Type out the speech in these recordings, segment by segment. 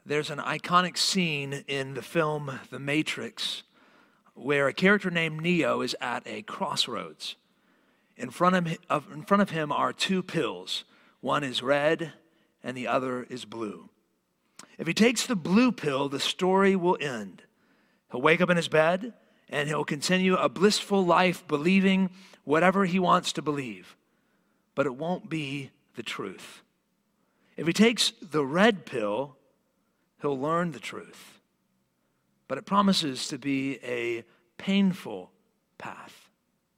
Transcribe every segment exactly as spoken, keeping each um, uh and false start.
There's an iconic scene in the film The Matrix where a character named Neo is at a crossroads. In front of him, in front of him are two pills. One is red and the other is blue. If he takes the blue pill, the story will end. He'll wake up in his bed and he'll continue a blissful life believing whatever he wants to believe. But it won't be the truth. If he takes the red pill, he'll learn the truth. But it promises to be a painful path.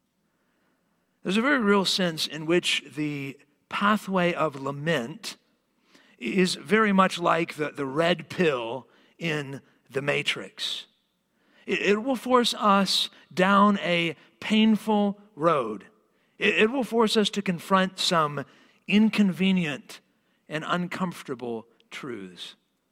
There's a very real sense in which the pathway of lament is very much like the, the red pill in the Matrix. It, it will force us down a painful road. It, it will force us to confront some inconvenient and uncomfortable truths.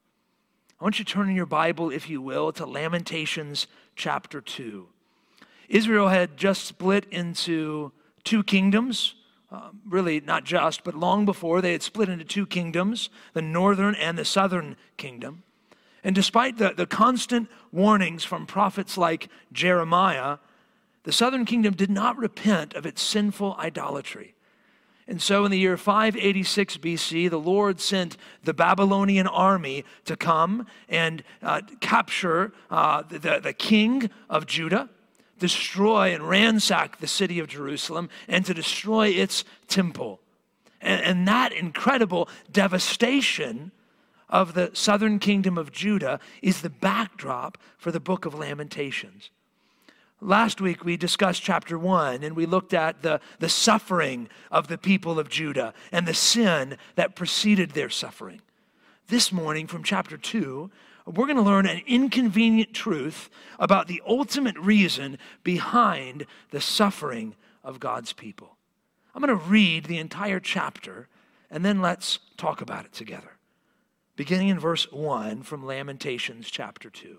I want you to turn in your Bible, if you will, to Lamentations chapter two. Israel had just split into two kingdoms. Uh, really not just, but long before they had split into two kingdoms, the northern and the southern kingdom. And despite the, the constant warnings from prophets like Jeremiah, the southern kingdom did not repent of its sinful idolatry. And so in the year five eighty-six B C, the Lord sent the Babylonian army to come and uh, capture uh, the, the king of Judah, destroy and ransack the city of Jerusalem, and to destroy its temple. And, and that incredible devastation of the southern kingdom of Judah is the backdrop for the book of Lamentations. Last week we discussed chapter one, and we looked at the, the suffering of the people of Judah and the sin that preceded their suffering. This morning from chapter two, we're going to learn an inconvenient truth about the ultimate reason behind the suffering of God's people. I'm going to read the entire chapter, and then let's talk about it together. Beginning in verse one from Lamentations chapter two.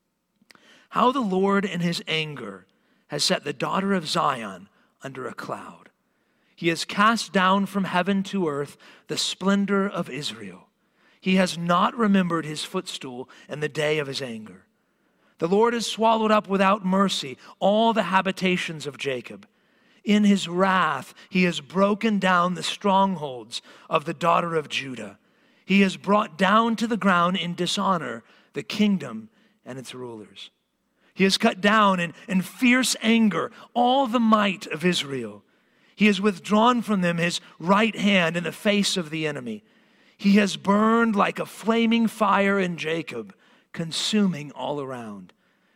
How the Lord in his anger has set the daughter of Zion under a cloud. He has cast down from heaven to earth the splendor of Israel. He has not remembered his footstool in the day of his anger. The Lord has swallowed up without mercy all the habitations of Jacob. In his wrath, he has broken down the strongholds of the daughter of Judah. He has brought down to the ground in dishonor the kingdom and its rulers. He has cut down in, in fierce anger all the might of Israel. He has withdrawn from them his right hand in the face of the enemy. He has burned like a flaming fire in Jacob, consuming all around.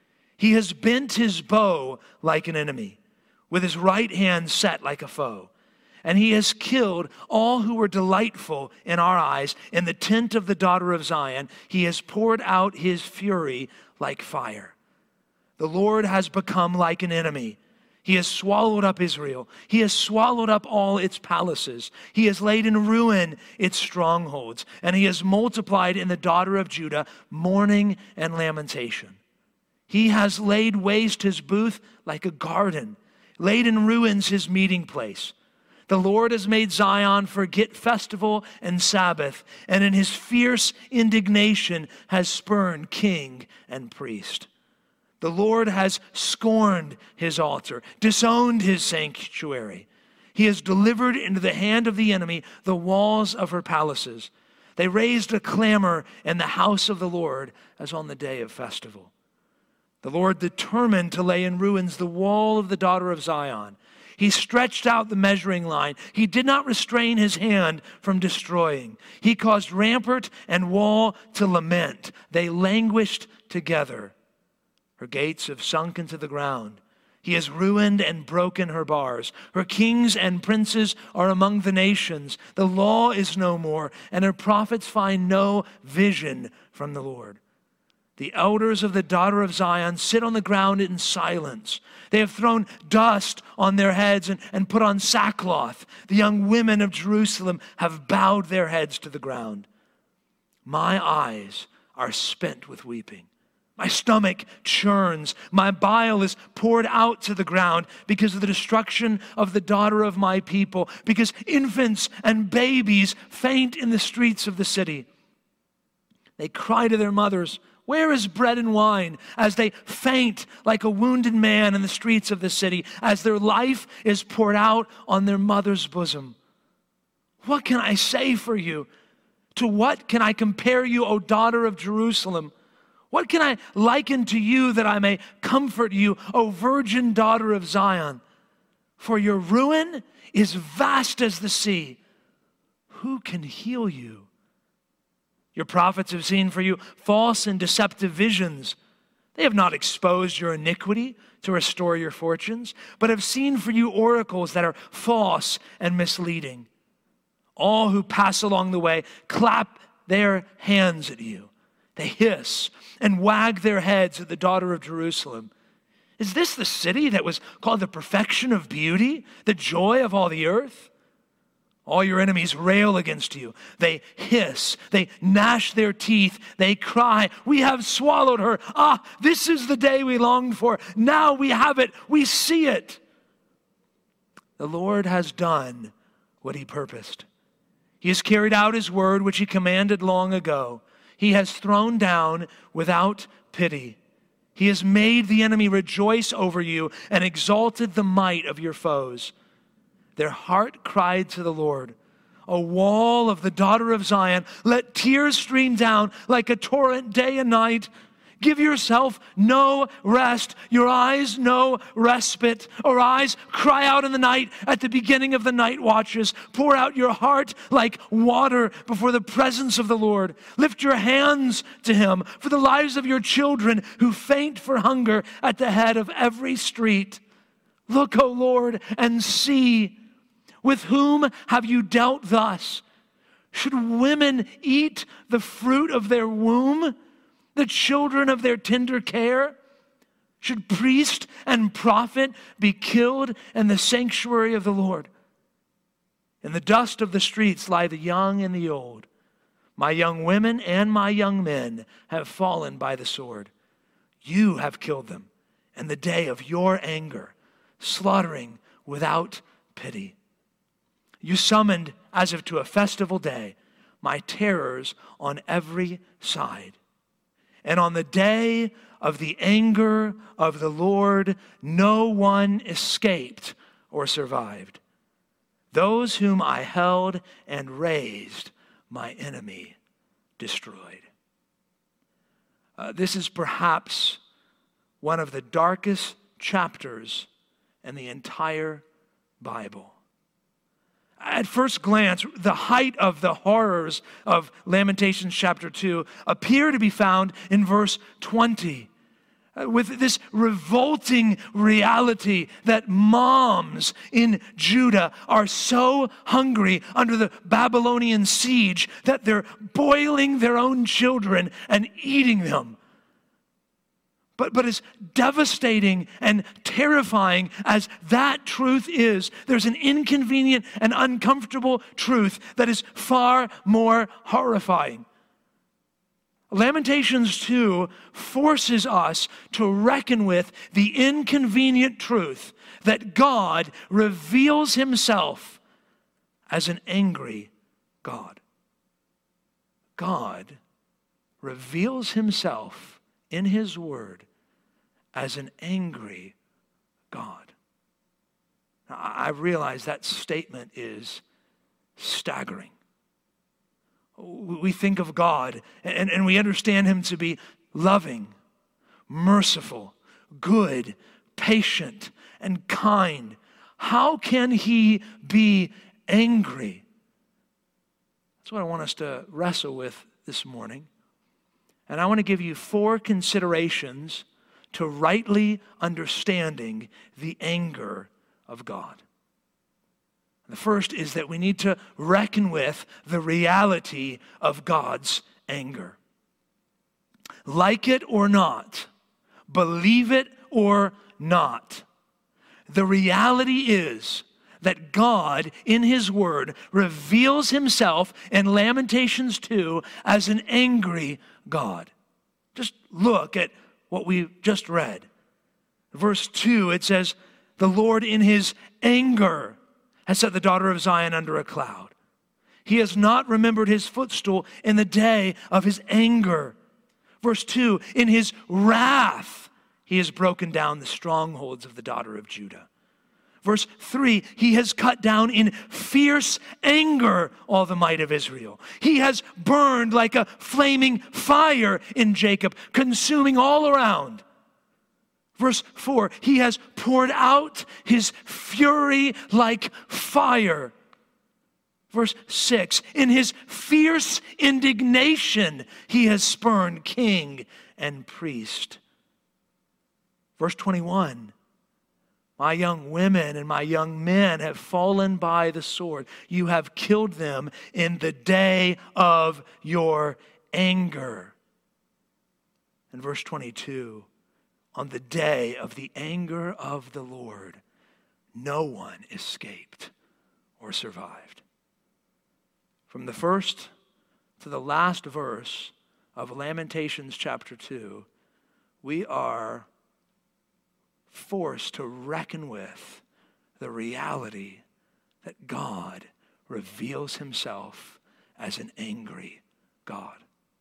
He has bent his bow like an enemy, with his right hand set like a foe. And he has killed all who were delightful in our eyes. In the tent of the daughter of Zion, he has poured out his fury like fire. The Lord has become like an enemy. He has swallowed up Israel. He has swallowed up all its palaces. He has laid in ruin its strongholds. And he has multiplied in the daughter of Judah mourning and lamentation. He has laid waste his booth like a garden, laid in ruins his meeting place. The Lord has made Zion forget festival and Sabbath, and in his fierce indignation has spurned king and priest. The Lord has scorned his altar, disowned his sanctuary. He has delivered into the hand of the enemy the walls of her palaces. They raised a clamor in the house of the Lord as on the day of festival. The Lord determined to lay in ruins the wall of the daughter of Zion. He stretched out the measuring line. He did not restrain his hand from destroying. He caused rampart and wall to lament. They languished together. Her gates have sunk into the ground. He has ruined and broken her bars. Her kings and princes are among the nations. The law is no more, and her prophets find no vision from the Lord. The elders of the daughter of Zion sit on the ground in silence. They have thrown dust on their heads and, and put on sackcloth. The young women of Jerusalem have bowed their heads to the ground. My eyes are spent with weeping. My stomach churns. My bile is poured out to the ground because of the destruction of the daughter of my people, because infants and babies faint in the streets of the city. They cry to their mothers, "Where is bread and wine?" as they faint like a wounded man in the streets of the city, as their life is poured out on their mother's bosom. What can I say for you? To what can I compare you, O daughter of Jerusalem? What can I liken to you that I may comfort you, O virgin daughter of Zion? For your ruin is vast as the sea. Who can heal you? Your prophets have seen for you false and deceptive visions. They have not exposed your iniquity to restore your fortunes, but have seen for you oracles that are false and misleading. All who pass along the way clap their hands at you. They hiss and wag their heads at the daughter of Jerusalem. Is this the city that was called the perfection of beauty, the joy of all the earth? All your enemies rail against you. They hiss, they gnash their teeth, they cry, "We have swallowed her. Ah, this is the day we longed for. Now we have it, we see it." The Lord has done what he purposed. He has carried out his word which he commanded long ago. He has thrown down without pity. He has made the enemy rejoice over you and exalted the might of your foes. Their heart cried to the Lord, "O wall of the daughter of Zion, let tears stream down like a torrent day and night. Give yourself no rest, your eyes no respite. Arise, cry out in the night at the beginning of the night watches. Pour out your heart like water before the presence of the Lord. Lift your hands to him for the lives of your children who faint for hunger at the head of every street. Look, O Lord, and see. With whom have you dealt thus? Should women eat the fruit of their womb, the children of their tender care? Should priest and prophet be killed in the sanctuary of the Lord? In the dust of the streets lie the young and the old. My young women and my young men have fallen by the sword. You have killed them in the day of your anger, slaughtering without pity. You summoned, as if to a festival day, my terrors on every side. And on the day of the anger of the Lord, no one escaped or survived. Those whom I held and raised, my enemy destroyed. Uh, this is perhaps one of the darkest chapters in the entire Bible. At first glance, the height of the horrors of Lamentations chapter two appear to be found in verse twenty, uh, with this revolting reality that moms in Judah are so hungry under the Babylonian siege that they're boiling their own children and eating them. But, but as devastating and terrifying as that truth is, there's an inconvenient and uncomfortable truth that is far more horrifying. Lamentations two forces us to reckon with the inconvenient truth that God reveals himself as an angry God. God reveals himself in his word as an angry God. Now, I realize that statement is staggering. We think of God and, and we understand him to be loving, merciful, good, patient, and kind. How can he be angry? That's what I want us to wrestle with this morning. And I want to give you four considerations to rightly understanding the anger of God. The first is that we need to reckon with the reality of God's anger. Like it or not, believe it or not, the reality is that God, in his word, reveals himself in Lamentations two as an angry God. Just look at what we just read. Verse two, it says, "The Lord in his anger has set the daughter of Zion under a cloud. he has not remembered his footstool in the day of his anger. Verse two, in his wrath, he has broken down the strongholds of the daughter of Judah. Verse three, he has cut down in fierce anger all the might of Israel. He has burned like a flaming fire in Jacob, consuming all around. Verse four, he has poured out his fury like fire. Verse six, in his fierce indignation, he has spurned king and priest. Verse twenty-one, my young women and my young men have fallen by the sword. You have killed them in the day of your anger. And verse twenty-two, on the day of the anger of the Lord, no one escaped or survived. From the first to the last verse of Lamentations chapter two, we are forced to reckon with the reality that God reveals himself as an angry God.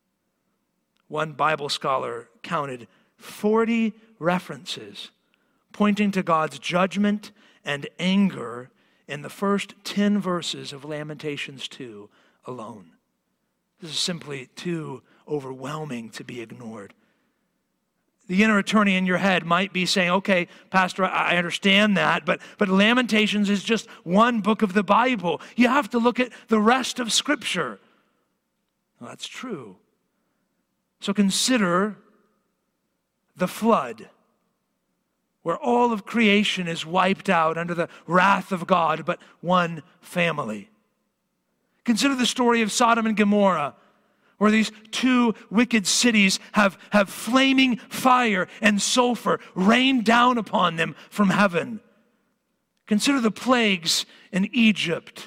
One Bible scholar counted forty references pointing to God's judgment and anger in the first ten verses of Lamentations two alone. This is simply too overwhelming to be ignored. The inner attorney in your head might be saying, okay, Pastor, I understand that, but, but Lamentations is just one book of the Bible. You have to look at the rest of Scripture. Well, that's true. So consider the flood, where all of creation is wiped out under the wrath of God, but one family. Consider the story of Sodom and Gomorrah, where these two wicked cities have, have flaming fire and sulfur rained down upon them from heaven. Consider the plagues in Egypt.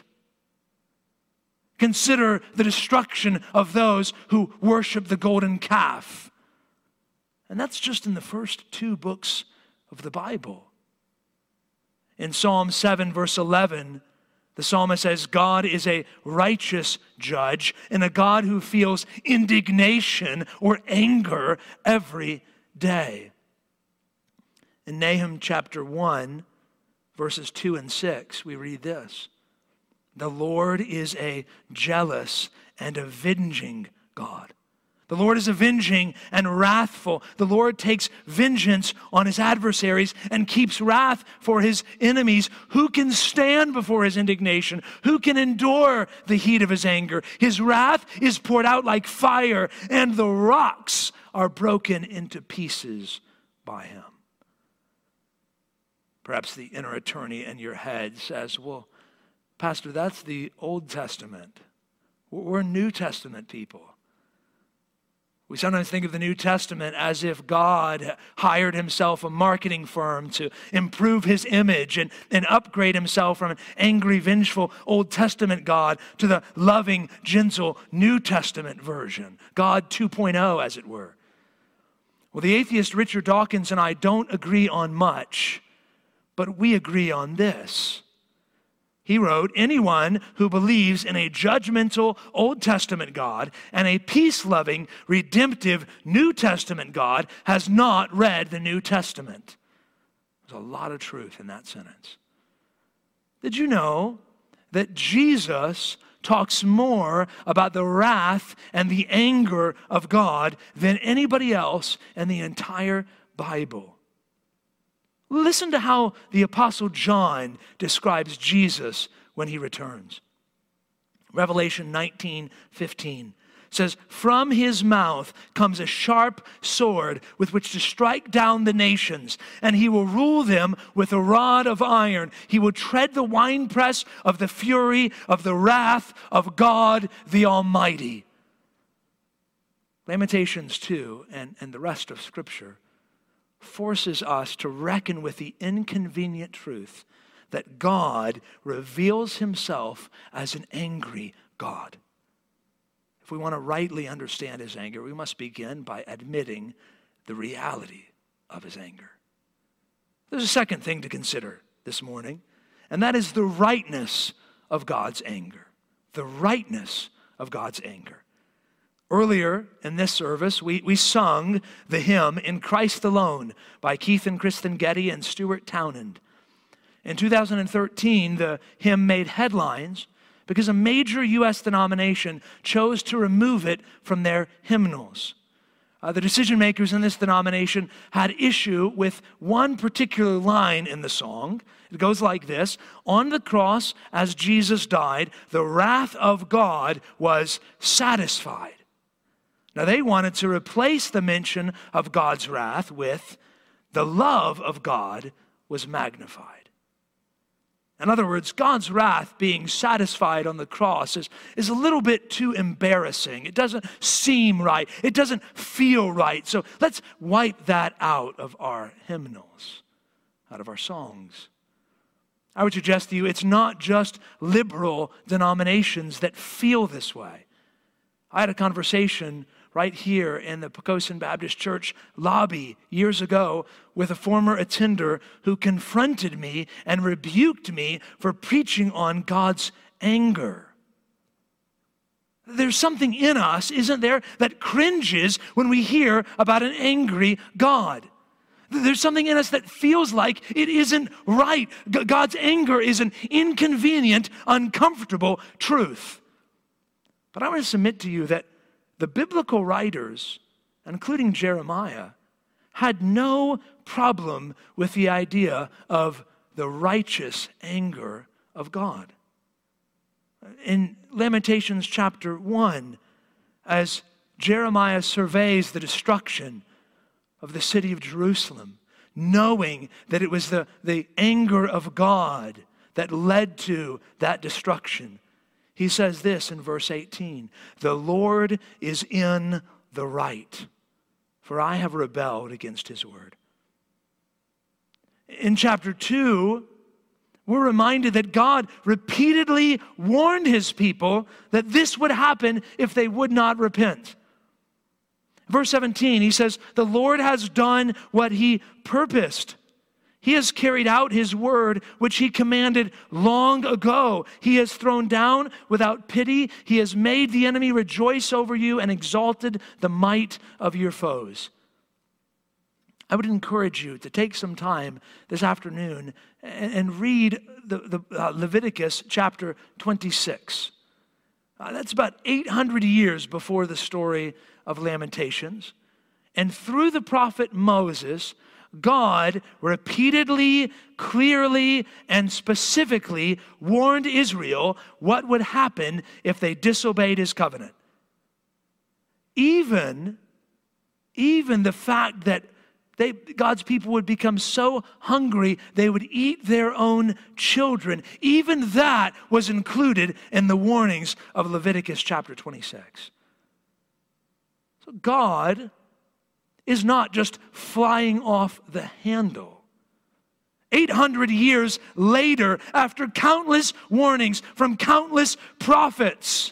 Consider the destruction of those who worship the golden calf. And that's just in the first two books of the Bible. In Psalm seven, verse eleven, the psalmist says, God is a righteous judge and a God who feels indignation or anger every day. In Nahum chapter one, verses two and six, we read this: the Lord is a jealous and avenging God. The Lord is avenging and wrathful. The Lord takes vengeance on his adversaries and keeps wrath for his enemies. Who can stand before his indignation? Who can endure the heat of his anger? His wrath is poured out like fire, and the rocks are broken into pieces by him. Perhaps the inner attorney in your head says, well, Pastor, that's the Old Testament. We're New Testament people. We sometimes think of the New Testament as if God hired himself a marketing firm to improve his image and, and upgrade himself from an angry, vengeful Old Testament God to the loving, gentle New Testament version. God two point oh, as it were. Well, the atheist Richard Dawkins and I don't agree on much, but we agree on this. He wrote, anyone who believes in a judgmental Old Testament God and a peace-loving, redemptive New Testament God has not read the New Testament. There's a lot of truth in that sentence. Did you know that Jesus talks more about the wrath and the anger of God than anybody else in the entire Bible? Listen to how the Apostle John describes Jesus when he returns. Revelation nineteen fifteen says, from his mouth comes a sharp sword with which to strike down the nations, and he will rule them with a rod of iron. He will tread the winepress of the fury of the wrath of God the Almighty. Lamentations two and, and the rest of Scripture forces us to reckon with the inconvenient truth that God reveals himself as an angry God. If we want to rightly understand his anger, we must begin by admitting the reality of his anger. There's a second thing to consider this morning, and that is the rightness of God's anger. the rightness of God's anger. Earlier in this service, we, we sung the hymn In Christ Alone by Keith and Kristen Getty and Stuart Townend. In two thousand thirteen, the hymn made headlines because a major U S denomination chose to remove it from their hymnals. Uh, the decision makers in this denomination had issue with one particular line in the song. It goes like this: on the cross, as Jesus died, the wrath of God was satisfied. Now they wanted to replace the mention of God's wrath with the love of God was magnified. In other words, God's wrath being satisfied on the cross is, is a little bit too embarrassing. It doesn't seem right. It doesn't feel right. So let's wipe that out of our hymnals, out of our songs. I would suggest to you it's not just liberal denominations that feel this way. I had a conversation right here in the Poquoson Baptist Church lobby years ago with a former attender who confronted me and rebuked me for preaching on God's anger. There's something in us, isn't there, that cringes when we hear about an angry God. There's something in us that feels like it isn't right. God's anger is an inconvenient, uncomfortable truth. But I want to submit to you that the biblical writers, including Jeremiah, had no problem with the idea of the righteous anger of God. In Lamentations chapter one, as Jeremiah surveys the destruction of the city of Jerusalem, knowing that it was the, the anger of God that led to that destruction, he says this in verse eighteen, "The Lord is in the right, for I have rebelled against his word." In chapter two, we're reminded that God repeatedly warned his people that this would happen if they would not repent. Verse seventeen, he says, "The Lord has done what he purposed. He has carried out his word, which he commanded long ago. He has thrown down without pity. He has made the enemy rejoice over you and exalted the might of your foes." I would encourage you to take some time this afternoon and, and read the, the uh, Leviticus chapter twenty-six. Uh, that's about eight hundred years before the story of Lamentations. And through the prophet Moses, God repeatedly, clearly, and specifically warned Israel what would happen if they disobeyed his covenant. Even, even the fact that they, God's people would become so hungry they would eat their own children, even that was included in the warnings of Leviticus chapter twenty-six. So God is not just flying off the handle. eight hundred years later, after countless warnings from countless prophets,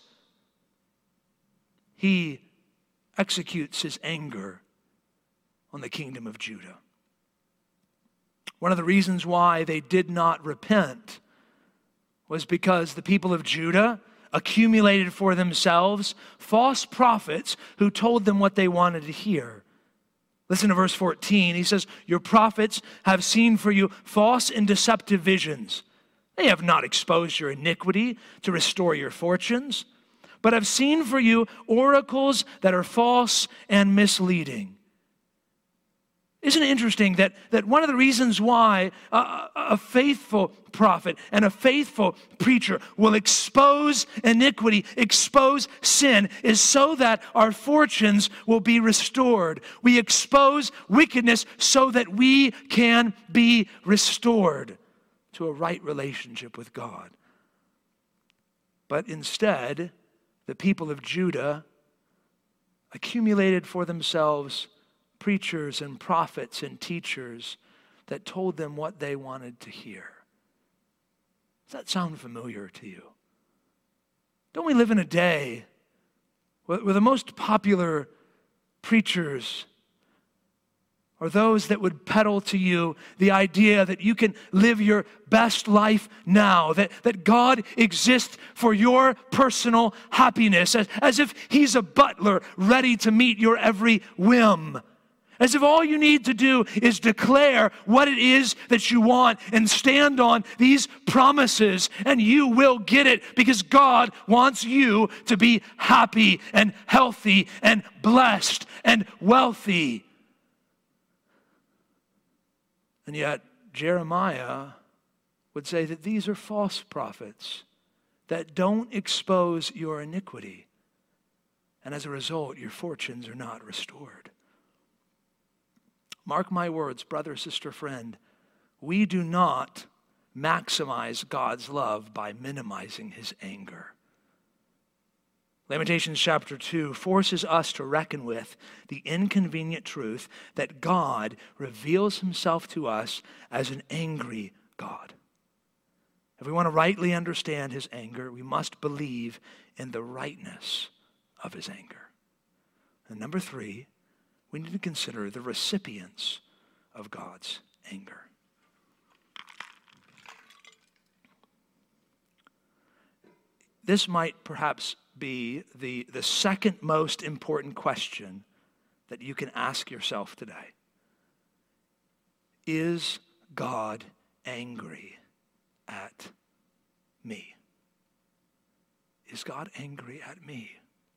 he executes his anger on the kingdom of Judah. One of the reasons why they did not repent was because the people of Judah accumulated for themselves false prophets who told them what they wanted to hear. Listen to verse fourteen. He says, "Your prophets have seen for you false and deceptive visions. They have not exposed your iniquity to restore your fortunes, but have seen for you oracles that are false and misleading." Isn't it interesting that, that one of the reasons why a, a faithful prophet and a faithful preacher will expose iniquity, expose sin, is so that our fortunes will be restored. We expose wickedness so that we can be restored to a right relationship with God. But instead, the people of Judah accumulated for themselves preachers and prophets and teachers that told them what they wanted to hear. Does that sound familiar to you? Don't we live in a day where, where the most popular preachers or those that would peddle to you the idea that you can live your best life now, that, that God exists for your personal happiness, as, as if he's a butler ready to meet your every whim. As if all you need to do is declare what it is that you want and stand on these promises and you will get it, because God wants you to be happy and healthy and blessed and wealthy. And yet Jeremiah would say that these are false prophets that don't expose your iniquity. And as a result, your fortunes are not restored. Mark my words, brother, sister, friend, we do not maximize God's love by minimizing his anger. Lamentations chapter two forces us to reckon with the inconvenient truth that God reveals himself to us as an angry God. If we want to rightly understand his anger, we must believe in the rightness of his anger. And number three, we need to consider the recipients of God's anger. This might perhaps be the, the second most important question that you can ask yourself today. Is God angry at me? Is God angry at me?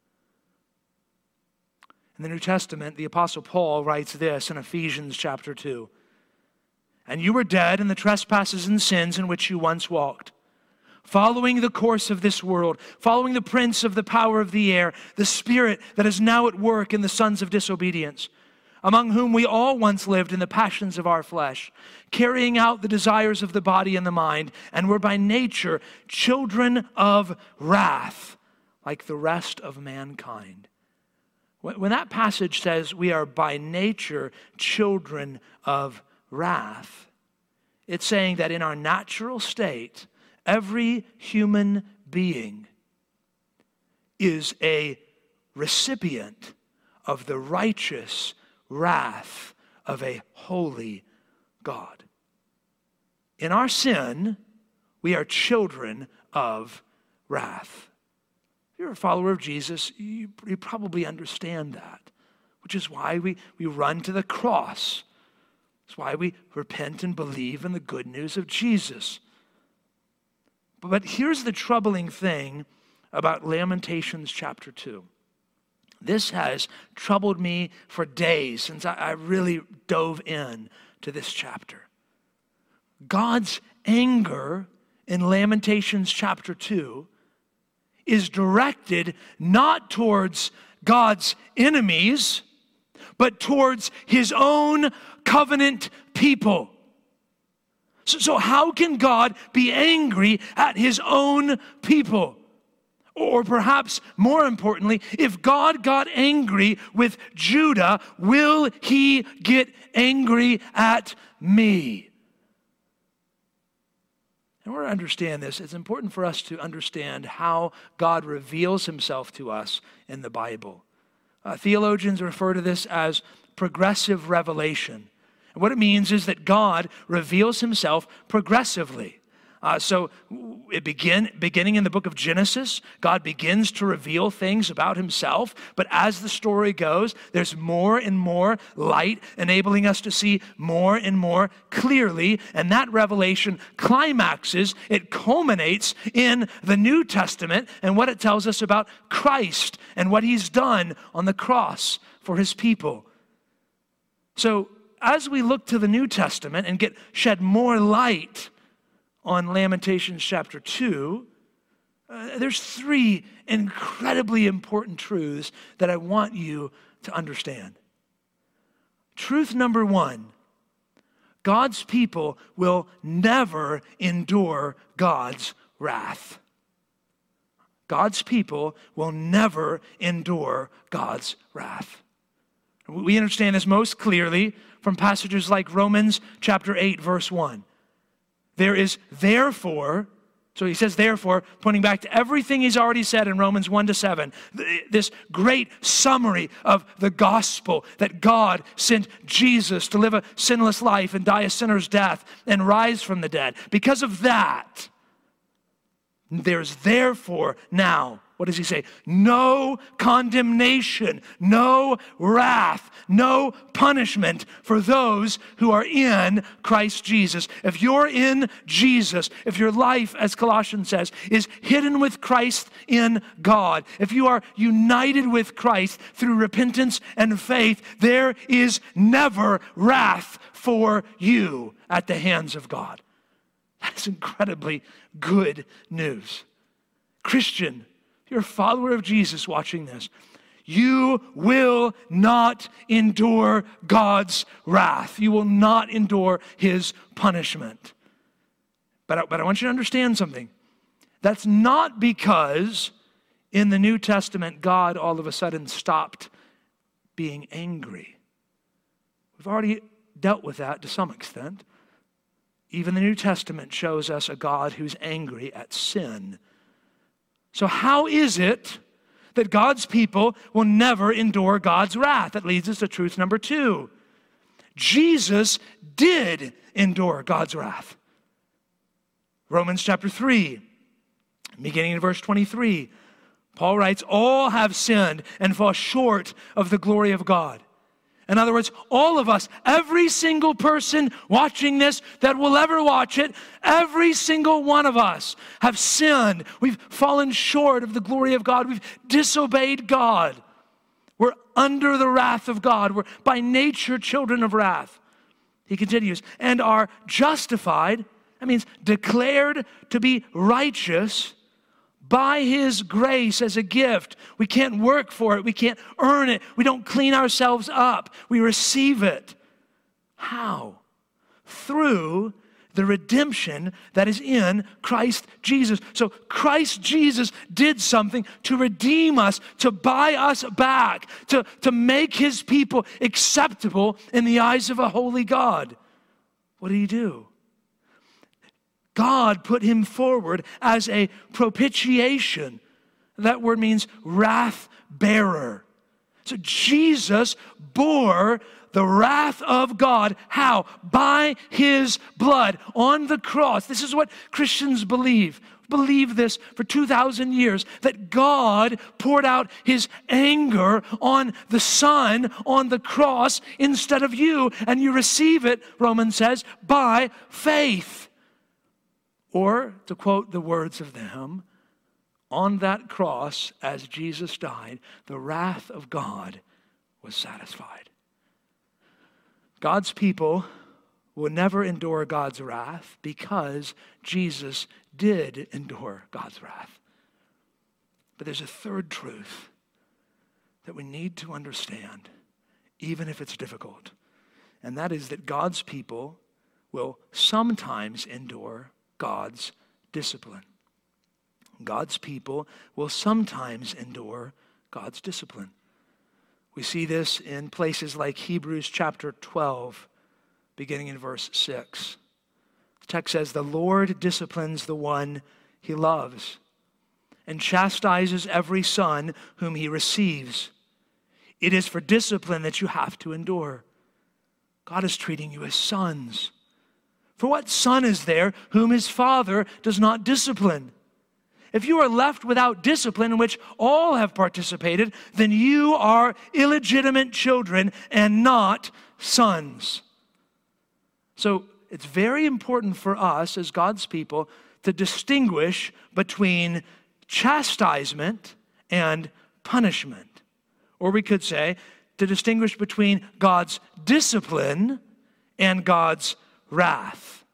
In the New Testament, the Apostle Paul writes this in Ephesians chapter two. And you were dead in the trespasses and sins in which you once walked, following the course of this world, following the prince of the power of the air, the spirit that is now at work in the sons of disobedience, among whom we all once lived in the passions of our flesh, carrying out the desires of the body and the mind, and were by nature children of wrath, like the rest of mankind. When that passage says we are by nature children of wrath, it's saying that in our natural state, every human being is a recipient of the righteous wrath of a holy God. In our sin, we are children of wrath. If you're a follower of Jesus, you, you probably understand that, which is why we, we run to the cross. It's why we repent and believe in the good news of Jesus. But, but here's the troubling thing about Lamentations chapter two. This has troubled me for days since I, I really dove in to this chapter. God's anger in Lamentations chapter two is directed not towards God's enemies, but towards his own covenant people. So, so how can God be angry at his own people? Or perhaps more importantly, if God got angry with Judah, will he get angry at me? In order to understand this, it's important for us to understand how God reveals himself to us in the Bible. Uh, theologians refer to this as progressive revelation. And what it means is that God reveals himself progressively. Uh, so it begin, beginning in the book of Genesis, God begins to reveal things about himself. But as the story goes, there's more and more light, enabling us to see more and more clearly. And that revelation climaxes, it culminates in the New Testament and what it tells us about Christ and what he's done on the cross for his people. So as we look to the New Testament and get shed more light on Lamentations chapter two, uh, there's three incredibly important truths that I want you to understand. Truth number one, God's people will never endure God's wrath. God's people will never endure God's wrath. We understand this most clearly from passages like Romans chapter eight, verse one. There is therefore So he says, therefore, pointing back to everything he's already said in Romans one to seven, this great summary of the gospel that God sent Jesus to live a sinless life and die a sinner's death and rise from the dead. Because of that, there's therefore now, what does he say? No condemnation, no wrath, no punishment for those who are in Christ Jesus. If you're in Jesus, if your life, as Colossians says, is hidden with Christ in God, if you are united with Christ through repentance and faith, there is never wrath for you at the hands of God. That is incredibly good news. Christian, you're a follower of Jesus watching this, you will not endure God's wrath. You will not endure his punishment. But I, but I want you to understand something. That's not because in the New Testament, God all of a sudden stopped being angry. We've already dealt with that to some extent. Even the New Testament shows us a God who's angry at sin. So how is it that God's people will never endure God's wrath? That leads us to truth number two. Jesus did endure God's wrath. Romans chapter three, beginning in verse twenty-three, Paul writes, all have sinned and fall short of the glory of God. In other words, all of us, every single person watching this that will ever watch it, every single one of us have sinned. We've fallen short of the glory of God. We've disobeyed God. We're under the wrath of God. We're by nature children of wrath. He continues, and are justified, that means declared to be righteous by his grace as a gift. We can't work for it. We can't earn it. We don't clean ourselves up. We receive it. How? Through the redemption that is in Christ Jesus. So Christ Jesus did something to redeem us, to buy us back, to, to make his people acceptable in the eyes of a holy God. What did he do? God put him forward as a propitiation. That word means wrath bearer. So Jesus bore the wrath of God. How? By his blood on the cross. This is what Christians believe. Believe this for two thousand years, that God poured out his anger on the Son on the cross instead of you, and you receive it, Romans says, by faith. Or, to quote the words of the hymn, on that cross, as Jesus died, the wrath of God was satisfied. God's people will never endure God's wrath because Jesus did endure God's wrath. But there's a third truth that we need to understand, even if it's difficult, and that is that God's people will sometimes endure God's discipline. God's people will sometimes endure God's discipline. We see this in places like Hebrews chapter twelve, beginning in verse six. The text says, the Lord disciplines the one he loves and chastises every son whom he receives. It is for discipline that you have to endure. God is treating you as sons. For what son is there whom his father does not discipline? If you are left without discipline in which all have participated, then you are illegitimate children and not sons. So it's very important for us as God's people to distinguish between chastisement and punishment. Or we could say to distinguish between God's discipline and God's wrath.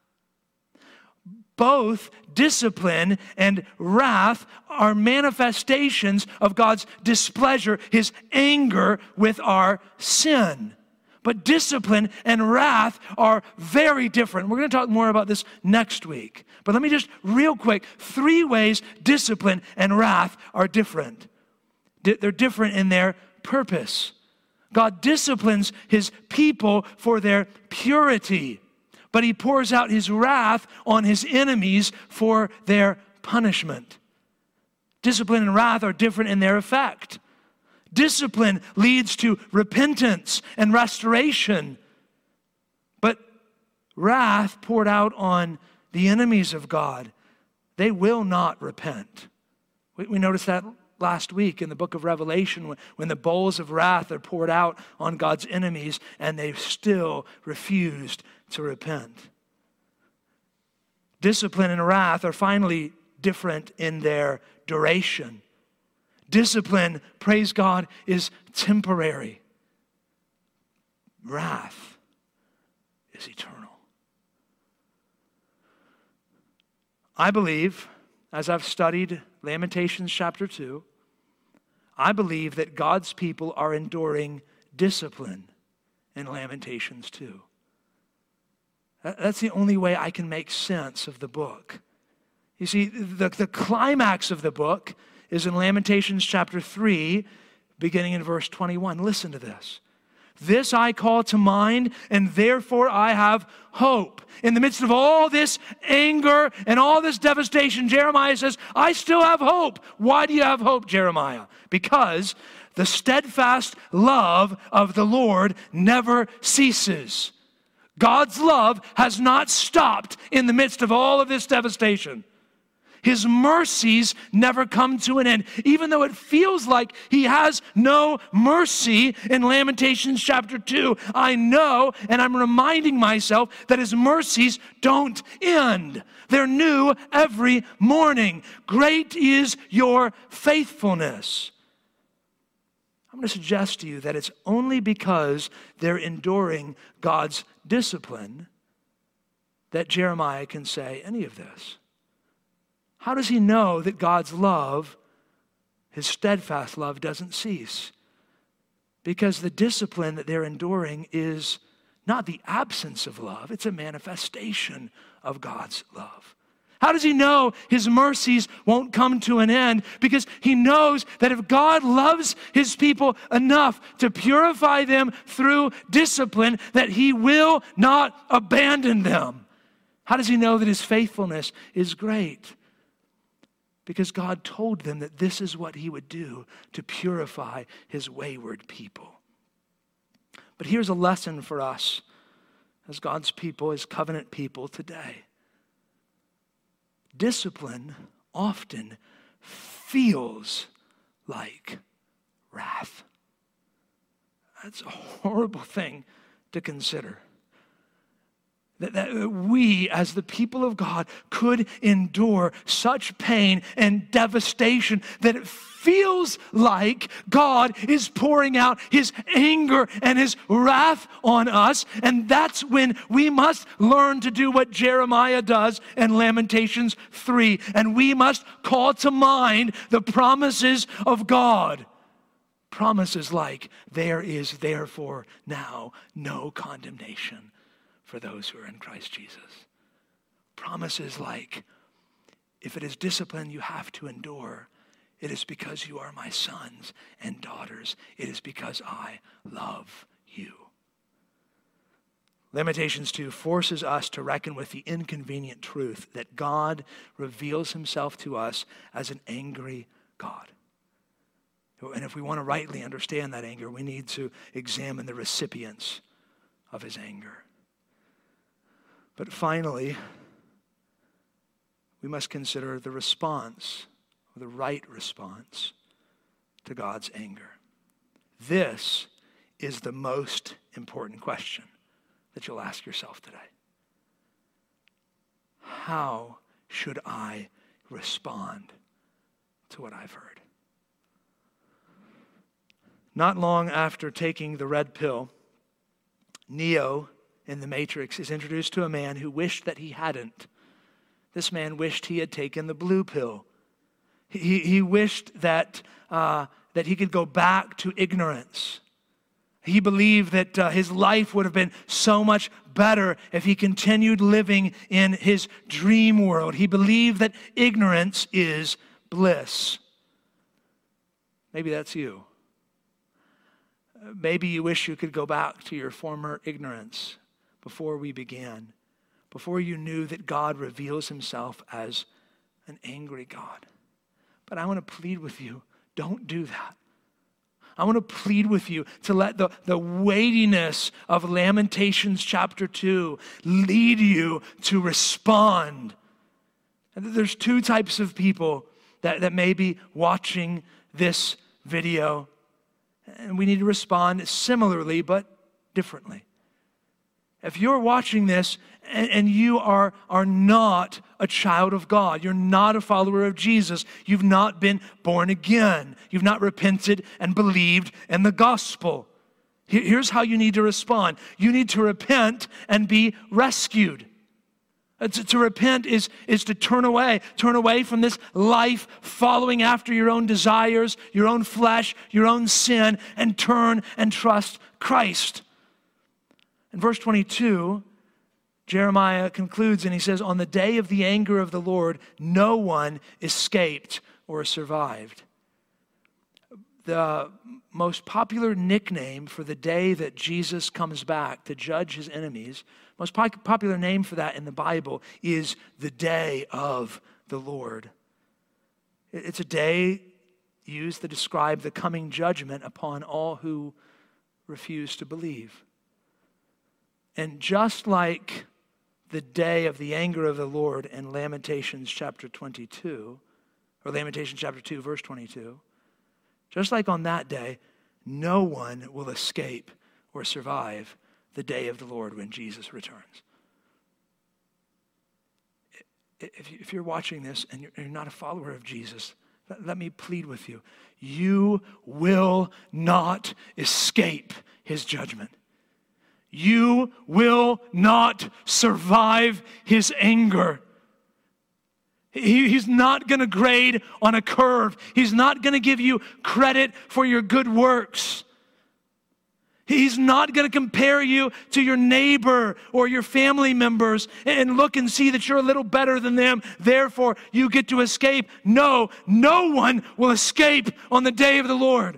Both discipline and wrath are manifestations of God's displeasure, his anger with our sin. But discipline and wrath are very different. We're going to talk more about this next week. But let me just real quick, three ways discipline and wrath are different. They're different in their purpose. God disciplines his people for their purity, but he pours out his wrath on his enemies for their punishment. Discipline and wrath are different in their effect. Discipline leads to repentance and restoration. But wrath poured out on the enemies of God, they will not repent. We, we noticed that last week in the book of Revelation when, when the bowls of wrath are poured out on God's enemies and they still refused to repent. Discipline and wrath are finally different in their duration. Discipline, praise God, is temporary. Wrath is eternal. I believe, as I've studied Lamentations chapter two, I believe that God's people are enduring discipline in Lamentations two. That's the only way I can make sense of the book. You see, the, the climax of the book is in Lamentations chapter three, beginning in verse twenty-one. Listen to this. This I call to mind, and therefore I have hope. In the midst of all this anger and all this devastation, Jeremiah says, I still have hope. Why do you have hope, Jeremiah? Because the steadfast love of the Lord never ceases. God's love has not stopped in the midst of all of this devastation. His mercies never come to an end. Even though it feels like he has no mercy in Lamentations chapter two, I know and I'm reminding myself that his mercies don't end. They're new every morning. Great is your faithfulness. I'm going to suggest to you that it's only because they're enduring God's discipline that Jeremiah can say any of this. How does he know that God's love, his steadfast love, doesn't cease? Because the discipline that they're enduring is not the absence of love, it's a manifestation of God's love. How does he know his mercies won't come to an end? Because he knows that if God loves his people enough to purify them through discipline, that he will not abandon them. How does he know that his faithfulness is great? Because God told them that this is what he would do to purify his wayward people. But here's a lesson for us as God's people, as covenant people today. Discipline often feels like wrath. That's a horrible thing to consider. That, that we, as the people of God, could endure such pain and devastation that it feels like God is pouring out his anger and his wrath on us. And that's when we must learn to do what Jeremiah does in Lamentations three. And we must call to mind the promises of God. Promises like, there is therefore now no condemnation for those who are in Christ Jesus. Promises like, if it is discipline you have to endure, it is because you are my sons and daughters. It is because I love you. Lamentations two forces us to reckon with the inconvenient truth that God reveals himself to us as an angry God. And if we want to rightly understand that anger, we need to examine the recipients of his anger. But finally, we must consider the response, the right response to God's anger. This is the most important question that you'll ask yourself today. How should I respond to what I've heard? Not long after taking the red pill, Neo in the Matrix is introduced to a man who wished that he hadn't. This man wished he had taken the blue pill. He, he wished that, uh, that he could go back to ignorance. He believed that uh, his life would have been so much better if he continued living in his dream world. He believed that ignorance is bliss. Maybe that's you. Maybe you wish you could go back to your former ignorance before we began, before you knew that God reveals himself as an angry God. But I want to plead with you, don't do that. I want to plead with you to let the, the weightiness of Lamentations chapter two lead you to respond. And there's two types of people that, that may be watching this video, and we need to respond similarly but differently. If you're watching this and, and you are, are not a child of God, you're not a follower of Jesus, you've not been born again, you've not repented and believed in the gospel, here, here's how you need to respond. You need to repent and be rescued. To, to repent is, is to turn away, turn away from this life following after your own desires, your own flesh, your own sin, and turn and trust Christ. In verse twenty-two, Jeremiah concludes and he says, on the day of the anger of the Lord, no one escaped or survived. The most popular nickname for the day that Jesus comes back to judge his enemies, most popular name for that in the Bible is the day of the Lord. It's a day used to describe the coming judgment upon all who refuse to believe. And just like the day of the anger of the Lord in Lamentations chapter twenty-two, or Lamentations chapter two, verse twenty-two, just like on that day, no one will escape or survive the day of the Lord when Jesus returns. If you're watching this and you're not a follower of Jesus, let me plead with you. You will not escape his judgment. You will not survive his anger. He, he's not going to grade on a curve. He's not going to give you credit for your good works. He's not going to compare you to your neighbor or your family members and look and see that you're a little better than them. Therefore, you get to escape. No, no one will escape on the day of the Lord.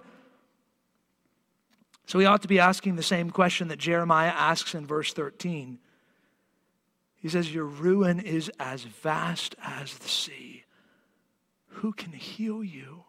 So we ought to be asking the same question that Jeremiah asks in verse thirteen. He says, your ruin is as vast as the sea. Who can heal you?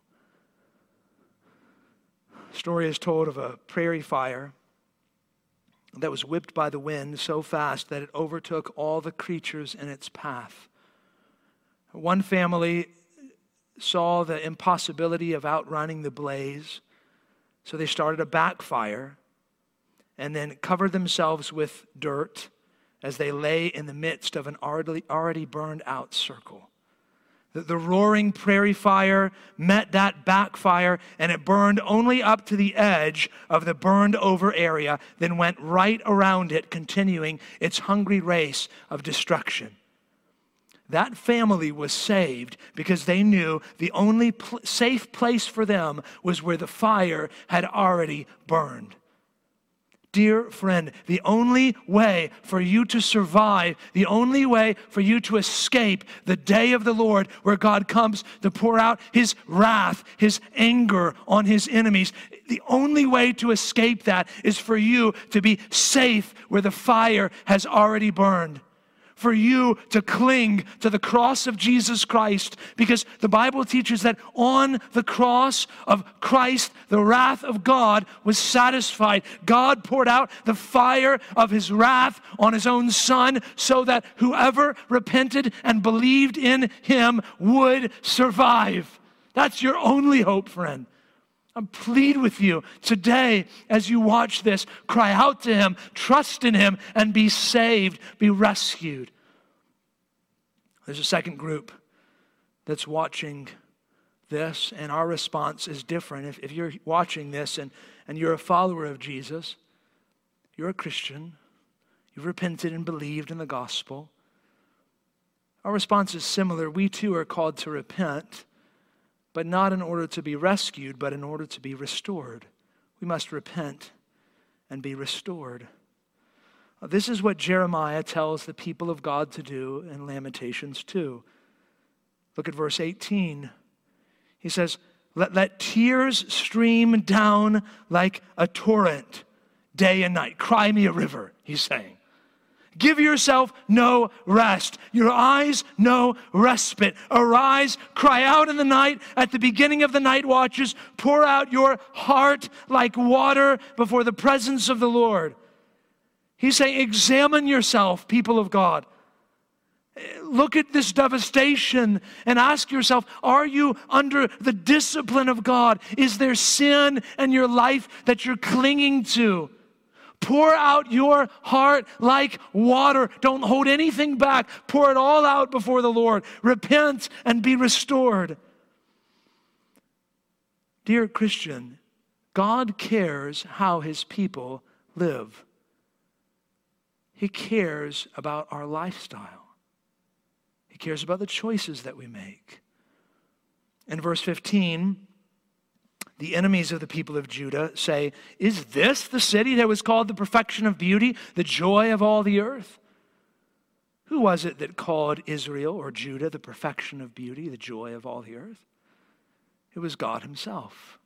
A story is told of a prairie fire that was whipped by the wind so fast that it overtook all the creatures in its path. One family saw the impossibility of outrunning the blaze, so they started a backfire and then covered themselves with dirt as they lay in the midst of an already, already burned out circle. The, the roaring prairie fire met that backfire and it burned only up to the edge of the burned over area, then went right around it, continuing its hungry race of destruction. That family was saved because they knew the only pl- safe place for them was where the fire had already burned. Dear friend, the only way for you to survive, the only way for you to escape the day of the Lord where God comes to pour out his wrath, his anger on his enemies, the only way to escape that is for you to be safe where the fire has already burned. For you to cling to the cross of Jesus Christ, because the Bible teaches that on the cross of Christ, the wrath of God was satisfied. God poured out the fire of his wrath on his own Son so that whoever repented and believed in him would survive. That's your only hope, friend. I plead with you today as you watch this, cry out to him, trust in him, and be saved, be rescued. There's a second group that's watching this, and our response is different. If, if you're watching this and, and you're a follower of Jesus, you're a Christian, you've repented and believed in the gospel, our response is similar. We too are called to repent, but not in order to be rescued, but in order to be restored. We must repent and be restored. This is what Jeremiah tells the people of God to do in Lamentations two. Look at verse eighteen. He says, let, let tears stream down like a torrent day and night. Cry me a river, he's saying. Give yourself no rest. Your eyes no respite. Arise, cry out in the night at the beginning of the night watches. Pour out your heart like water before the presence of the Lord. He's saying, examine yourself, people of God. Look at this devastation and ask yourself, are you under the discipline of God? Is there sin in your life that you're clinging to? Pour out your heart like water. Don't hold anything back. Pour it all out before the Lord. Repent and be restored. Dear Christian, God cares how His people live. He cares about our lifestyle. He cares about the choices that we make. In verse fifteen, the enemies of the people of Judah say, is this the city that was called the perfection of beauty, the joy of all the earth? Who was it that called Israel or Judah the perfection of beauty, the joy of all the earth? It was God Himself.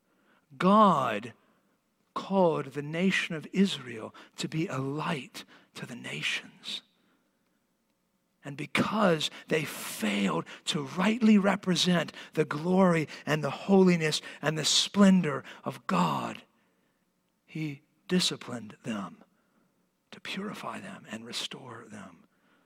God called the nation of Israel to be a light to the nations. And because they failed to rightly represent the glory and the holiness and the splendor of God, He disciplined them to purify them and restore them.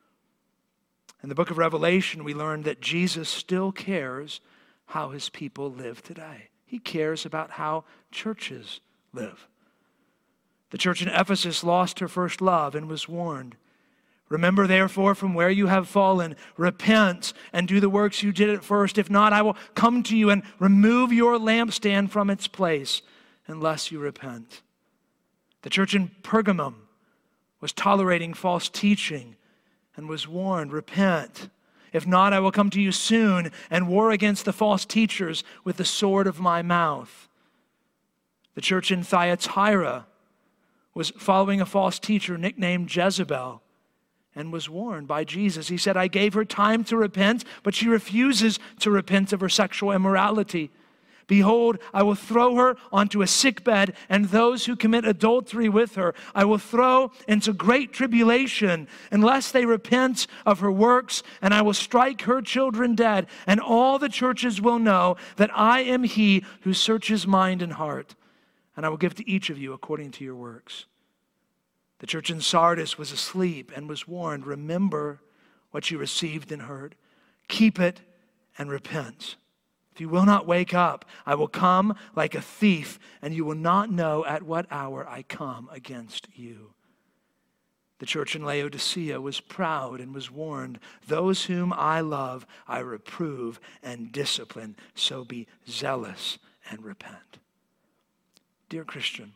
In the book of Revelation, we learn that Jesus still cares how His people live today. He cares about how churches live. The church in Ephesus lost her first love and was warned. Remember, therefore, from where you have fallen, repent and do the works you did at first. If not, I will come to you and remove your lampstand from its place unless you repent. The church in Pergamum was tolerating false teaching and was warned, repent. If not, I will come to you soon and war against the false teachers with the sword of my mouth. The church in Thyatira was following a false teacher nicknamed Jezebel and was warned by Jesus. He said, I gave her time to repent, but she refuses to repent of her sexual immorality. Behold, I will throw her onto a sickbed, and those who commit adultery with her I will throw into great tribulation, unless they repent of her works, and I will strike her children dead, and all the churches will know that I am He who searches mind and heart, and I will give to each of you according to your works. The church in Sardis was asleep and was warned, remember what you received and heard. Keep it and repent. If you will not wake up, I will come like a thief, and you will not know at what hour I come against you. The church in Laodicea was proud and was warned, those whom I love, I reprove and discipline, so be zealous and repent. Dear Christian,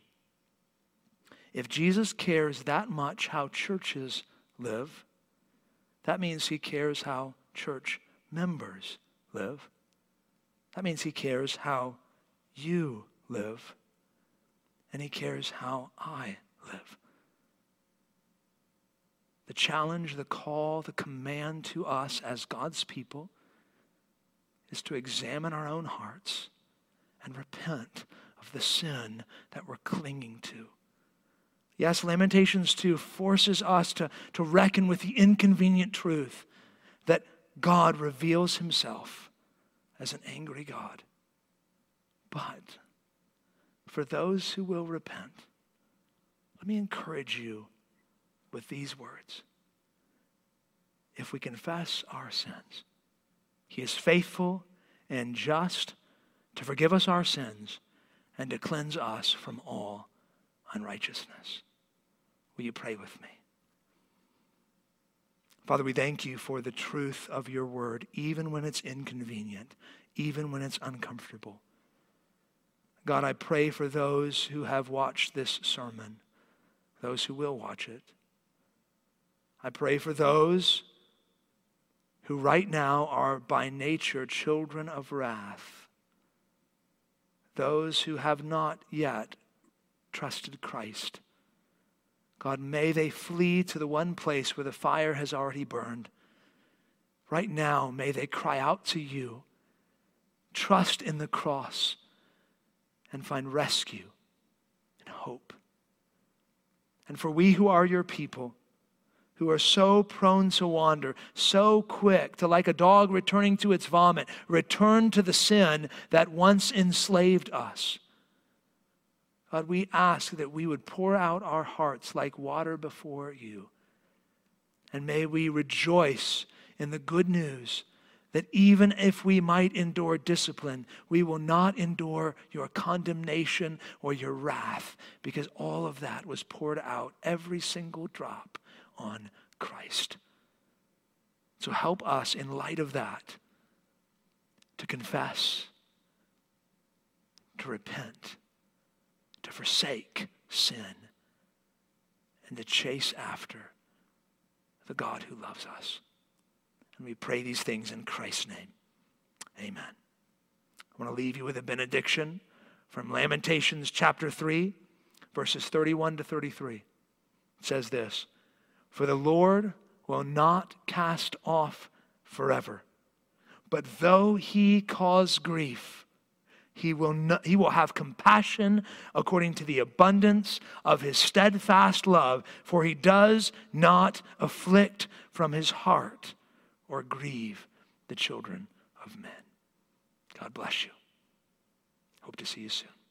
if Jesus cares that much how churches live, that means He cares how church members live. That means He cares how you live, and He cares how I live. The challenge, the call, the command to us as God's people is to examine our own hearts and repent of the sin that we're clinging to. Yes, Lamentations two forces us to, to reckon with the inconvenient truth that God reveals Himself as an angry God. But for those who will repent, let me encourage you with these words. If we confess our sins, He is faithful and just to forgive us our sins and to cleanse us from all unrighteousness. Will you pray with me? Father, we thank You for the truth of Your word, even when it's inconvenient, even when it's uncomfortable. God, I pray for those who have watched this sermon, those who will watch it. I pray for those who right now are by nature children of wrath, those who have not yet trusted Christ. God, may they flee to the one place where the fire has already burned. Right now, may they cry out to You, trust in the cross, and find rescue and hope. And for we who are Your people, who are so prone to wander, so quick to, like a dog returning to its vomit, return to the sin that once enslaved us. God, we ask that we would pour out our hearts like water before you. And may we rejoice in the good news that even if we might endure discipline, we will not endure your condemnation or your wrath, because all of that was poured out, every single drop, on Christ. So help us in light of that to confess, to repent, to forsake sin, and to chase after the God who loves us. And we pray these things in Christ's name. Amen. I want to leave you with a benediction from Lamentations chapter three, verses thirty-one to thirty-three. It says this: "For the Lord will not cast off forever, but though he cause grief, he will not, he will have compassion according to the abundance of his steadfast love, for he does not afflict from his heart or grieve the children of men." God bless you. Hope to see you soon.